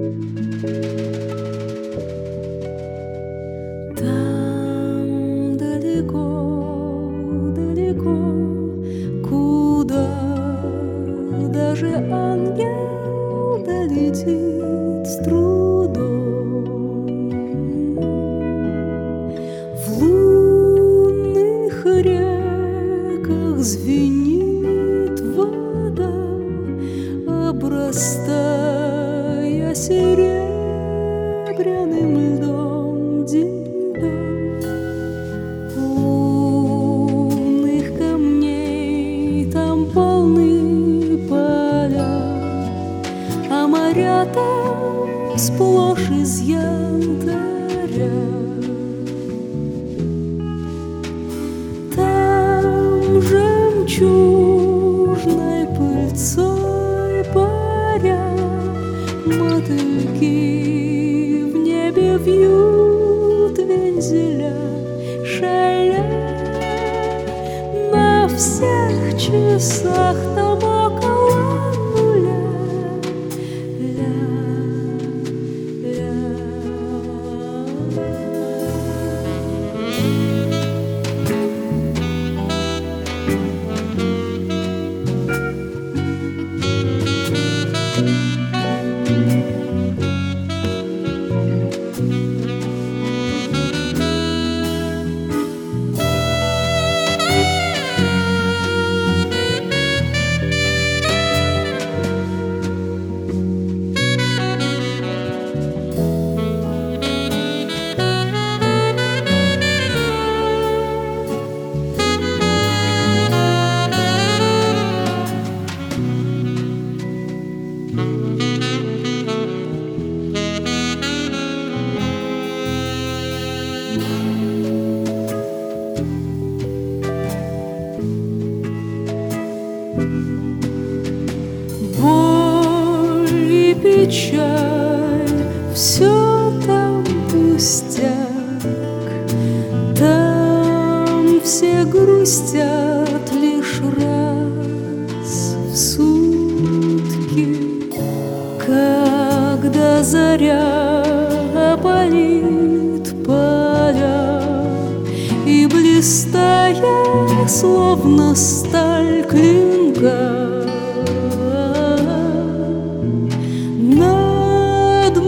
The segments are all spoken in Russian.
Там далеко, далеко, куда даже ангел долетит с трудом. В лунных реках звенит вода, обрастая серебряным льдом. Лунных камней там полны поля, а моря там сплошь из янтаря. Там жемчужной пыльцой паря, мотыльки в небе вьют вензеля, шаля. На всех часах там около нуля. Боль и печаль — все там пустяк. Там все грустят лишь раз в сутки, когда заря опалит поля и, блистая, словно сталь клинка, над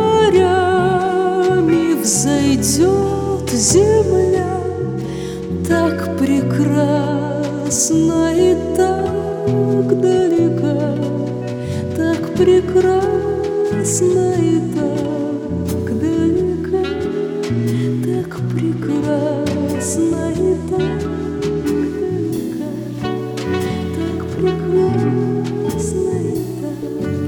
морями взойдет земля, так прекрасна и так далека, так прекрасна и так далека, так прекрасна и так далека, так прекрасна и так далека.